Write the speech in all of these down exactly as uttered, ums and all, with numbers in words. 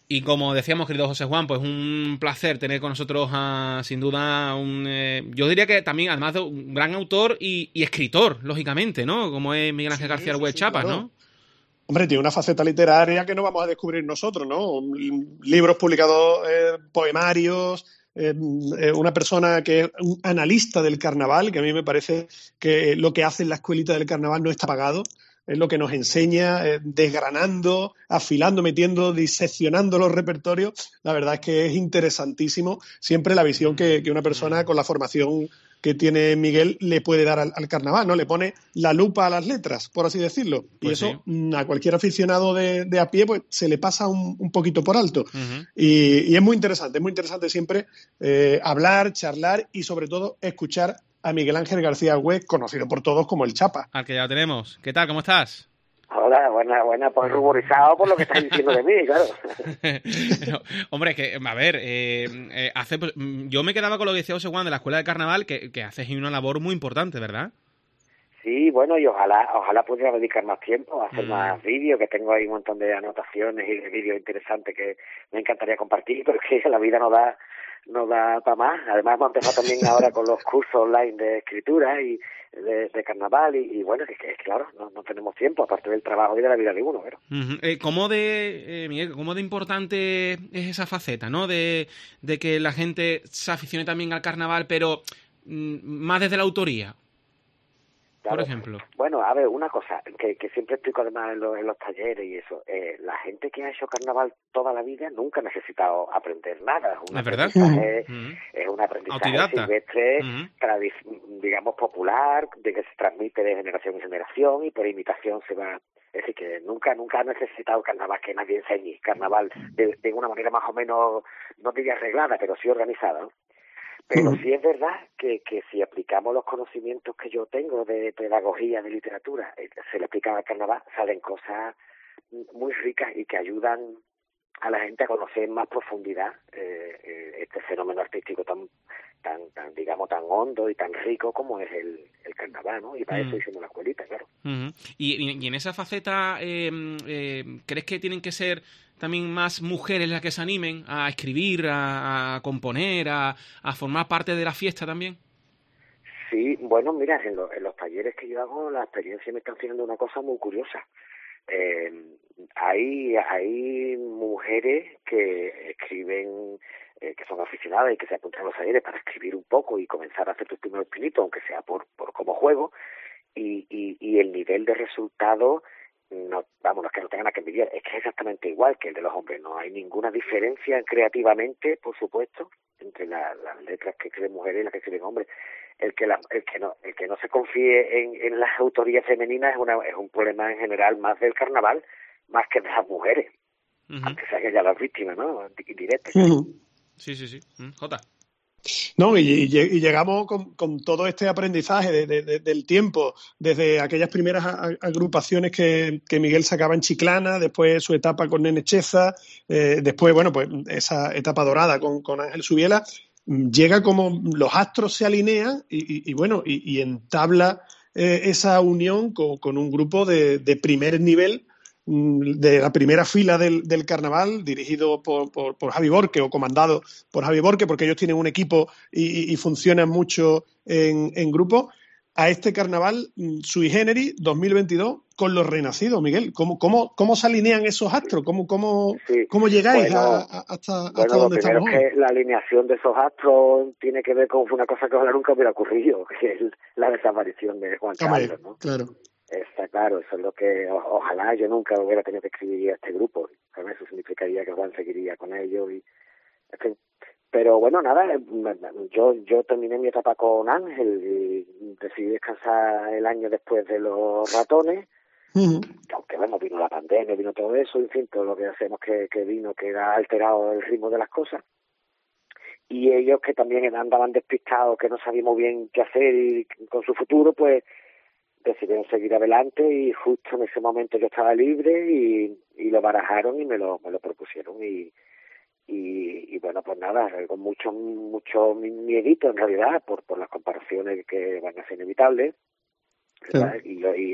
Y como decíamos, querido José Juan, pues un placer tener con nosotros a, sin duda, un eh, yo diría que también, además de un gran autor y, y escritor, lógicamente, ¿no? Como es Miguel Ángel Sí, García sí, Argüelles sí, Chapas, claro. ¿no? Hombre, tiene una faceta literaria que no vamos a descubrir nosotros, ¿no? Libros publicados, eh, poemarios, eh, eh, una persona que es un analista del carnaval, que a mí me parece que lo que hace en la escuelita del carnaval no está pagado, es lo que nos enseña, eh, desgranando, afilando, metiendo, diseccionando los repertorios. La verdad es que es interesantísimo siempre la visión que, que una persona con la formación que tiene Miguel le puede dar al, al carnaval, ¿no? Le pone la lupa a las letras, por así decirlo. Y Pues sí. eso mm, a cualquier aficionado de, de a pie pues se le pasa un, un poquito por alto. Uh-huh. Y, y es muy interesante, es muy interesante siempre eh, hablar, charlar y sobre todo escuchar a Miguel Ángel García Argüelles, conocido por todos como el Chapa. Al que ya lo tenemos. ¿Qué tal? ¿Cómo estás? Hola, buena, buena, pues ruborizado por lo que estás diciendo de mí, claro. No, hombre, que, a ver, eh, eh, hace, pues, yo me quedaba con lo que decía José Juan de la Escuela de Carnaval, que, que haces una labor muy importante, ¿verdad? Sí, bueno, y ojalá ojalá pudiera dedicar más tiempo a hacer Mm. más vídeos, que tengo ahí un montón de anotaciones y de vídeos interesantes que me encantaría compartir, pero es que la vida no da no da para más. Además hemos empezado también ahora con los cursos online de escritura y de, de carnaval y, y bueno, que, que claro, no, no tenemos tiempo, aparte del trabajo y de la vida de uno, ¿verdad? Uh-huh. Eh, ¿Cómo de, eh, Miguel, cómo de importante es esa faceta, ¿no? De, de que la gente se aficione también al carnaval, pero mm, más desde la autoría, por Claro. ejemplo. Bueno, a ver, una cosa, que, que siempre explico además en los, en los talleres y eso, eh, la gente que ha hecho carnaval toda la vida nunca ha necesitado aprender nada, es un ¿Es verdad? aprendizaje, Uh-huh. es un aprendizaje Autodidacta. silvestre, Uh-huh. tradi- digamos popular, de que se transmite de generación en generación y por imitación se va. Es decir, que nunca nunca ha necesitado carnaval que nadie enseñe, carnaval de, de una manera más o menos, no diría arreglada, pero sí organizada, ¿no? Pero sí es verdad que, que si aplicamos los conocimientos que yo tengo de pedagogía, de literatura, eh, se le aplican al carnaval, salen cosas muy ricas y que ayudan a la gente a conocer en más profundidad eh, eh, este fenómeno artístico tan, tan, tan, digamos, tan hondo y tan rico como es el, el carnaval, ¿no? Y para Uh-huh. eso hicimos la escuelita, claro. Uh-huh. Y, y, y en esa faceta, eh, eh, ¿crees que tienen que ser también más mujeres las que se animen a escribir, a, a componer, a, a formar parte de la fiesta también? Sí, bueno, mira, en, lo, en los talleres que yo hago, la experiencia me está haciendo una cosa muy curiosa. Eh, hay, hay mujeres que escriben, eh, que son aficionadas y que se apuntan a los talleres para escribir un poco y comenzar a hacer tus primeros pinitos, aunque sea por, por como juego, y, y, y el nivel de resultado, no, vamos, no es que no tengan nada que envidiar, es que es exactamente igual que el de los hombres, no hay ninguna diferencia creativamente, por supuesto, entre la, las letras que escriben mujeres y las que escriben hombres. El que la, el que no el que no se confíe en, en las autorías femeninas es una es un problema en general más del carnaval más que de las mujeres, Uh-huh. aunque sean ellas las víctimas, ¿no? Directas. Uh-huh. Sí, sí, sí. Uh-huh. Jota. No, y, y, y llegamos con, con todo este aprendizaje de, de, de, del tiempo, desde aquellas primeras a, agrupaciones que, que Miguel sacaba en Chiclana, después su etapa con Nene Cheza, eh, después, bueno, pues esa etapa dorada con, con Ángel Subiela, llega como los astros se alinean y, y, y bueno, y, y entabla eh, esa unión con, con un grupo de, de primer nivel, de la primera fila del, del carnaval, dirigido por, por, por Javi Borque o comandado por Javi Borque, porque ellos tienen un equipo y, y funcionan mucho en, en grupo, a este carnaval sui generis dos mil veintidós con los renacidos. Miguel, ¿cómo, cómo, cómo se alinean esos astros? ¿Cómo, cómo, sí. cómo llegáis bueno, a, a, hasta, bueno, hasta lo donde primero estamos es hoy? que la alineación de esos astros tiene que ver con una cosa que ojalá nunca hubiera ocurrido, que es la desaparición de Juan Hombre, Carlos, ¿no? claro. Está claro, eso es lo que o, ojalá yo nunca hubiera tenido que escribir a este grupo. ¿Sabes? Eso significaría que Juan seguiría con ellos y, en fin. Pero bueno, nada, yo yo terminé mi etapa con Ángel y decidí descansar el año después de los ratones. Uh-huh. Aunque bueno, vino la pandemia, vino todo eso, en fin, todo lo que hacemos que, que vino, que ha alterado el ritmo de las cosas. Y ellos que también andaban despistados, que no sabíamos bien qué hacer y con su futuro, pues decidieron seguir adelante y justo en ese momento yo estaba libre y, y lo barajaron y me lo, me lo propusieron y, y, y bueno, pues nada, con mucho mucho miedito en realidad por, por las comparaciones que van a ser inevitables, ¿verdad? Sí. Y, y,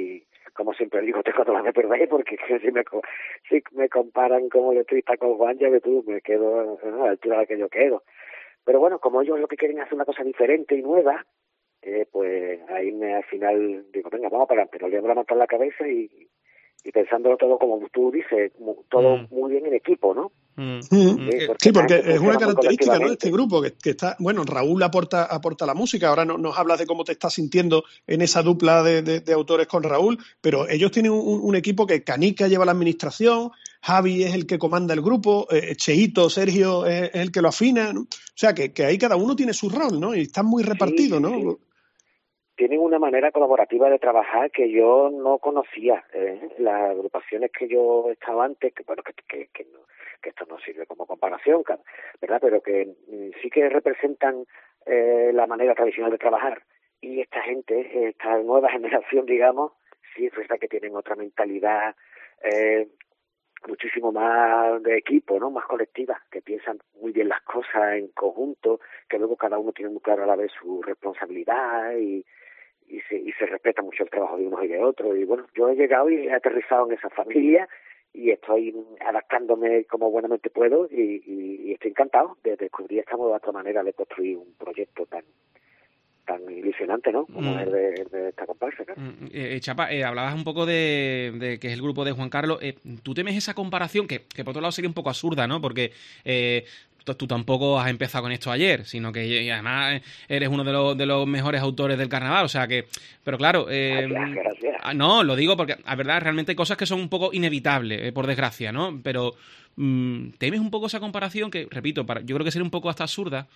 como siempre digo, tengo todas las de perder, porque si me, si me comparan como letrista con Juan, ya ves tú, me quedo a la altura a la que yo quedo. Pero bueno, como ellos lo que quieren es hacer una cosa diferente y nueva, eh, pues ahí me, al final digo, venga, vamos para adelante, nos le vamos a matar la cabeza y, y pensándolo todo como tú dices, todo mm. muy bien en equipo, ¿no? Mm. Sí, porque, sí, porque es una característica, ¿no?, de este grupo, que, que está, bueno, Raúl aporta aporta la música, ahora no, nos hablas de cómo te estás sintiendo en esa dupla de, de, de autores con Raúl, pero ellos tienen un, un equipo que Canica lleva la administración, Javi es el que comanda el grupo, eh, Cheito, Sergio es, es el que lo afina, ¿no? O sea, que, que ahí cada uno tiene su rol, ¿no? Y están muy repartidos, sí, sí, ¿no? Sí. Tienen una manera colaborativa de trabajar que yo no conocía. Eh, las agrupaciones que yo estaba antes, que bueno, que, que, que, no, que esto no sirve como comparación, ¿verdad? Pero que mm, sí que representan eh, la manera tradicional de trabajar. Y esta gente, esta nueva generación, digamos, sí es verdad que tienen otra mentalidad eh, muchísimo más de equipo, ¿no? Más colectiva, que piensan muy bien las cosas en conjunto, que luego cada uno tiene muy claro a la vez su responsabilidad y y se, y se respeta mucho el trabajo de unos y de otros. Y bueno, yo he llegado y he aterrizado en esa familia y estoy adaptándome como buenamente puedo y, y, y estoy encantado de descubrir esta nueva otra manera de construir un proyecto tan tan ilusionante, ¿no? Como mm. es de, de esta comparsa, claro. Mm, eh, Chapa, eh, hablabas un poco de, de que es el grupo de Juan Carlos. Eh, ¿Tú temes esa comparación? Que, que por otro lado sería un poco absurda, ¿no? Porque eh, tú, tú tampoco has empezado con esto ayer, sino que y además eres uno de los, de los mejores autores del carnaval, o sea que... Pero claro... Eh, gracias, gracias. No, lo digo porque, la verdad, realmente hay cosas que son un poco inevitables, eh, por desgracia, ¿no? Pero mm, ¿temes un poco esa comparación? Que, repito, para, yo creo que sería un poco hasta absurda.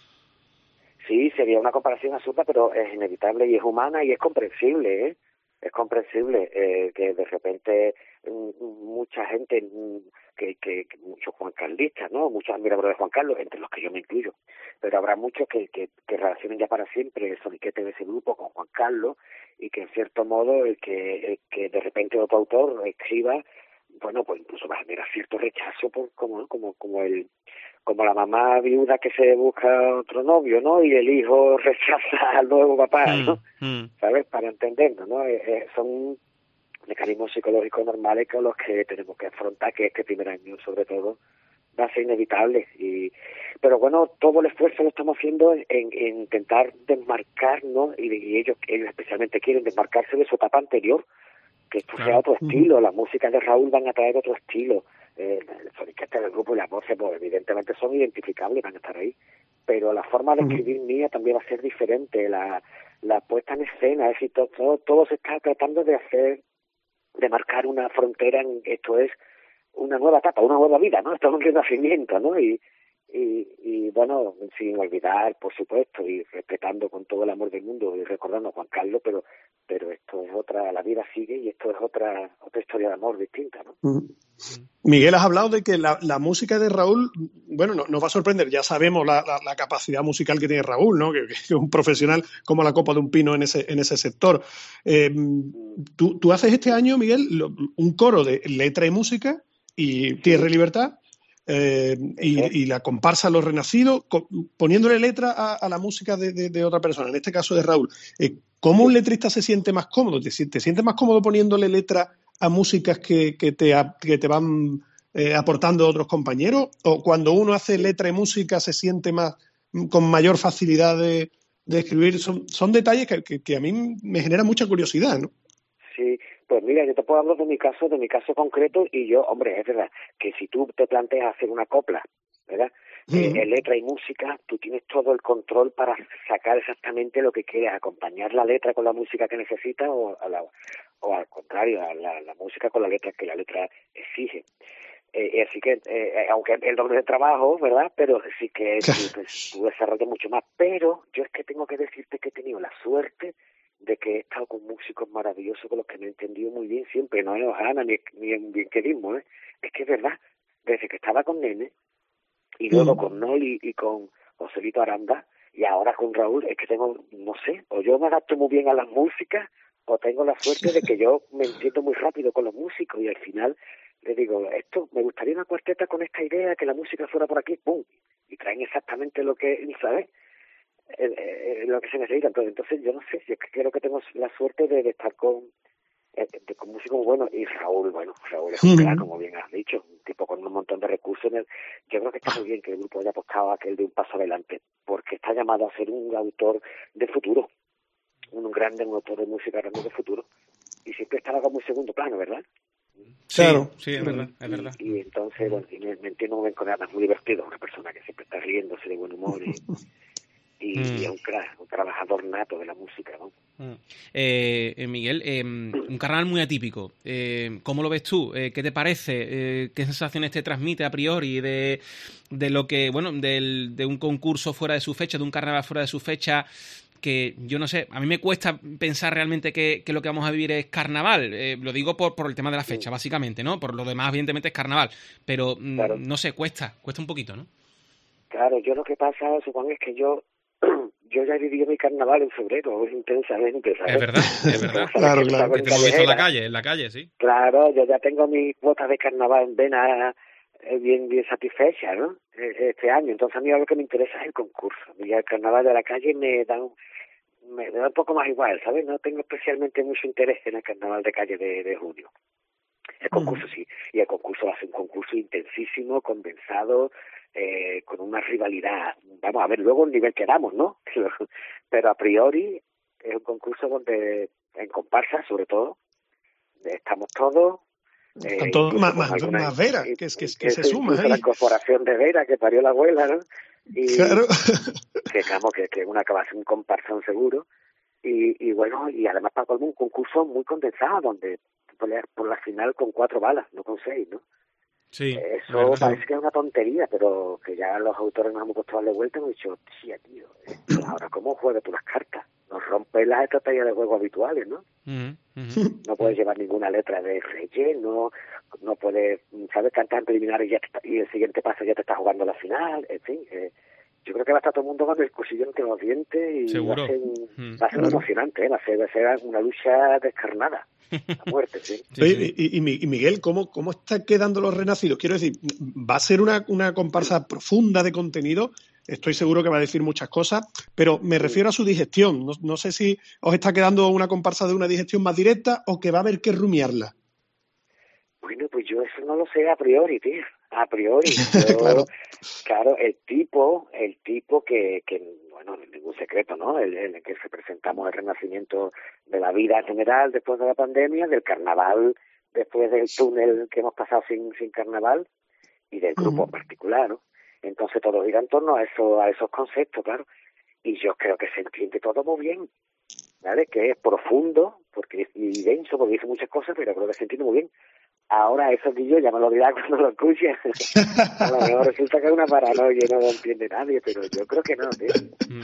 Sí, sería una comparación absurda, pero es inevitable y es humana y es comprensible, ¿eh? Es comprensible eh, que de repente mucha gente, que, que, que muchos juancarlistas, ¿no? Muchos admiradores de Juan Carlos, entre los que yo me incluyo, pero habrá muchos que, que, que relacionen ya para siempre el soniquete de ese grupo con Juan Carlos y que en cierto modo el que, el que de repente otro autor escriba, bueno, pues incluso va a generar cierto rechazo por como, como, como el como la mamá viuda que se busca otro novio, ¿no? Y el hijo rechaza al nuevo papá, ¿no? Mm, mm. ¿Sabes? Para entendernos, ¿no? Eh, eh, son mecanismos psicológicos normales con los que tenemos que afrontar, que este primer año, sobre todo, va a ser inevitable. Y, pero bueno, todo el esfuerzo lo estamos haciendo en, en intentar desmarcarnos, y, y ellos, ellos especialmente quieren desmarcarse de su etapa anterior, que esto claro. sea otro estilo. Uh-huh. Las músicas de Raúl van a traer otro estilo. Eh, el soniquete del grupo y las voces, pues evidentemente son identificables, van a estar ahí, pero la forma de escribir uh-huh. mía también va a ser diferente, la, la puesta en escena, es decir, todo, todo, todo se está tratando de hacer, de marcar una frontera, en esto es una nueva etapa, una nueva vida, ¿no? Esto es un renacimiento, ¿no? Y, y, y bueno, sin olvidar, por supuesto, y respetando con todo el amor del mundo y recordando a Juan Carlos, pero pero esto es otra, la vida sigue y esto es otra otra historia de amor distinta, ¿no? Uh-huh. Miguel, has hablado de que la, la música de Raúl, bueno, no, nos va a sorprender, ya sabemos la, la, la capacidad musical que tiene Raúl, ¿no? Que, que es un profesional como la copa de un pino en ese, en ese sector. Eh, tú, tú haces este año, Miguel, un coro de letra y música y Tierra y Libertad, eh, y, y la comparsa Los Renacidos, poniéndole letra a, a la música de, de, de otra persona, en este caso de Raúl. Eh, ¿Cómo un letrista se siente más cómodo? ¿Te, te sientes más cómodo poniéndole letra a músicas que, que, te, que te van eh, aportando otros compañeros? ¿O cuando uno hace letra y música se siente más con mayor facilidad de, de escribir? Son, son detalles que, que, que a mí me generan mucha curiosidad, ¿no? Sí, pues mira, yo te puedo hablar de mi caso, de mi caso concreto, y yo, hombre, es verdad que si tú te planteas hacer una copla, ¿verdad? Uh-huh. Eh, en letra y música, tú tienes todo el control para sacar exactamente lo que quieres, acompañar la letra con la música que necesitas o, a la, o al contrario, a la, la música con la letra que la letra exige. Eh, así que, eh, aunque el doble de trabajo, ¿verdad? Pero sí que tú, pues, tú desarrollas mucho más. Pero yo es que tengo que decirte que he tenido la suerte de que he estado con músicos maravillosos con los que me he entendido muy bien siempre, no en hojana ni, ni en bienquedismo, ¿eh? Es que es verdad, desde que estaba con Nene, y luego uh-huh. con Noli y con Joselito Aranda, y ahora con Raúl, es que tengo, no sé, o yo me adapto muy bien a las músicas, o tengo la suerte de que yo me entiendo muy rápido con los músicos, y al final le digo, esto, me gustaría una cuarteta con esta idea, que la música fuera por aquí, ¡pum! Y traen exactamente lo que, ¿sabes? Eh, eh, lo que se necesita. Entonces, entonces yo no sé, yo creo que tengo la suerte de, de estar con eh, de, con músicos buenos, y Raúl, bueno, Raúl es un crack, como bien has dicho, un tipo con un montón de recursos. En el, yo creo que está muy bien que el grupo haya apostado a aquel de un paso adelante, porque está llamado a ser un autor de futuro, un grande, un autor de música grande de futuro, y siempre estaba como un segundo plano, ¿verdad? Claro, sí, sí, es verdad, es verdad. Y, y entonces, bueno, y me, me entiendo muy bien con él, es muy divertido, una persona que siempre está riéndose de buen humor y, y, mm. y es un crack, un trabajador nato de la música, ¿no? Mm. Eh, Miguel, eh, un carnaval muy atípico. Eh, ¿Cómo lo ves tú? Eh, ¿Qué te parece? Eh, ¿Qué sensaciones te transmite a priori de, de lo que, bueno, del, de un concurso fuera de su fecha, de un carnaval fuera de su fecha? Que yo no sé, a mí me cuesta pensar realmente que, que lo que vamos a vivir es carnaval. Eh, lo digo por, por el tema de la fecha, básicamente, ¿no? Por lo demás, evidentemente, es carnaval. Pero, claro. no sé, cuesta, cuesta un poquito, ¿no? Claro, yo lo que pasa, supongo, es que yo yo ya he vivido mi carnaval en febrero, intensamente, ¿sabes? Es verdad, es verdad. claro, claro. Que te hemos visto en la calle, en la calle, sí. Claro, yo ya tengo mis cuotas de carnaval en vena bien bien satisfecha, ¿no? Este año. Entonces a mí lo que me interesa es el concurso. Y el carnaval de la calle me da un, me, me da un poco más igual, ¿sabes? No tengo especialmente mucho interés en el carnaval de calle de, de junio. El concurso mm. sí. Y el concurso va a ser un concurso intensísimo, condensado, eh, con una rivalidad. Vamos a ver luego el nivel que damos, ¿no? Pero a priori es un concurso donde, en comparsa sobre todo, estamos todos. Eh, todos más, más, alguna, más Vera, que, es, que, que, que se suma ahí. La incorporación de Vera, que parió la abuela, ¿no? Y, claro. Que, digamos, que, que una acaba un comparsón seguro. Y, y bueno, y además para colmo un concurso muy condensado, donde peleas por la final con cuatro balas, no con seis, ¿no? Sí. Eso parece que es una tontería, pero que ya los autores nos hemos puesto a darle vuelta y hemos dicho, tía, tío, esto, ahora cómo juegas tú las cartas. Nos rompes las estrategias de juego habituales, ¿no? Uh-huh, uh-huh. No puedes llevar ninguna letra de relleno, no puedes, ¿sabes? Cantar en preliminar y, ya te, y el siguiente paso ya te está jugando la final, en fin. Eh, yo creo que va a estar todo el mundo con el cuchillo entre los dientes y ¿Seguro? va a ser, uh-huh. va a ser emocionante, ¿eh? Va a ser, va a ser una lucha descarnada. A muerte, sí. sí, sí. Y, y, y Miguel, ¿cómo, ¿cómo está quedando Los Renacidos? Quiero decir, ¿va a ser una, una comparsa profunda de contenido? Estoy seguro que va a decir muchas cosas, pero me refiero a su digestión. No, no sé si os está quedando una comparsa de una digestión más directa o que va a haber que rumiarla. Bueno, pues yo eso no lo sé a priori, tío. A priori. Yo, claro. Claro, el tipo, el tipo que, que bueno, no es ningún secreto, ¿no? El, el en que representamos el renacimiento de la vida en general después de la pandemia, del carnaval después del túnel que hemos pasado sin, sin carnaval y del grupo uh-huh. en particular, ¿no? Entonces todo gira en torno a eso, a esos conceptos, claro. Y yo creo que se entiende todo muy bien, ¿vale? Que es profundo, porque y denso, porque dice muchas cosas, pero creo que se entiende muy bien. Ahora eso que yo ya me lo dirá cuando lo escuche. A lo mejor resulta que es una paranoia y no lo entiende nadie, pero yo creo que no, tío.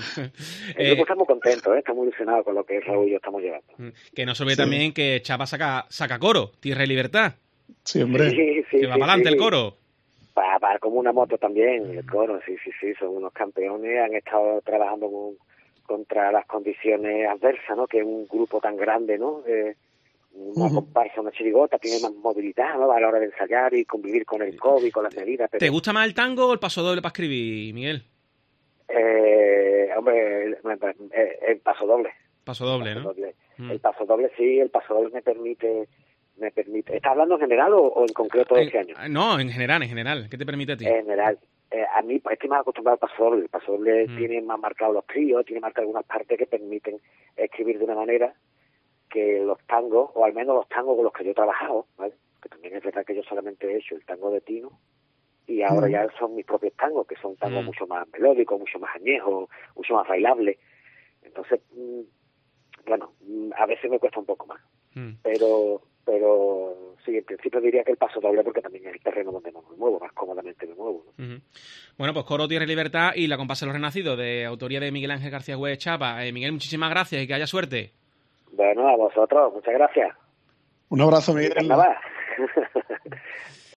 El grupo está muy contento, ¿eh? Está muy ilusionado con lo que Raúl y yo estamos llevando. Que no se olvide sí. también que Chapa saca, saca coro, Tierra y Libertad. Sí, hombre. Sí, sí, que va sí, para adelante sí. el coro. Para, para como una moto también, el coro, sí, sí, sí, son unos campeones, han estado trabajando con, contra las condiciones adversas, ¿no? Que es un grupo tan grande, ¿no? Eh, una uh-huh. comparsa, una chirigota, tiene más movilidad, ¿no? A la hora de ensayar y convivir con el COVID, con las medidas. Pero... ¿Te gusta más el tango o el paso doble para escribir, Miguel? Eh, hombre, el, el, el paso doble. Paso doble, el paso ¿no? Doble. Mm. El paso doble, sí, el paso doble me permite... me permite. ¿Estás hablando en general o, o en concreto de este año? No, en general, en general. ¿Qué te permite a ti? En general. Eh, a mí estoy más acostumbrado al paso doble. El paso doble mm. tiene más marcados los tríos, tiene marcadas algunas partes que permiten escribir de una manera que los tangos, o al menos los tangos con los que yo he trabajado, ¿vale? Que también es verdad que yo solamente he hecho el tango de Tino, y ahora mm. ya son mis propios tangos, que son tangos mm. mucho más melódicos, mucho más añejos, mucho más bailables. Entonces, mmm, bueno, a veces me cuesta un poco más. Mm. Pero... pero sí, en principio diría que el paso doble porque también es el terreno donde me muevo, más cómodamente me muevo, ¿no? Uh-huh. Bueno, pues Coro, Tierra y Libertad y la comparsa de Los Renacidos, de autoría de Miguel Ángel García Güell Chapa. Eh, Miguel, muchísimas gracias y que haya suerte. Bueno, a vosotros, muchas gracias. Un abrazo, Miguel.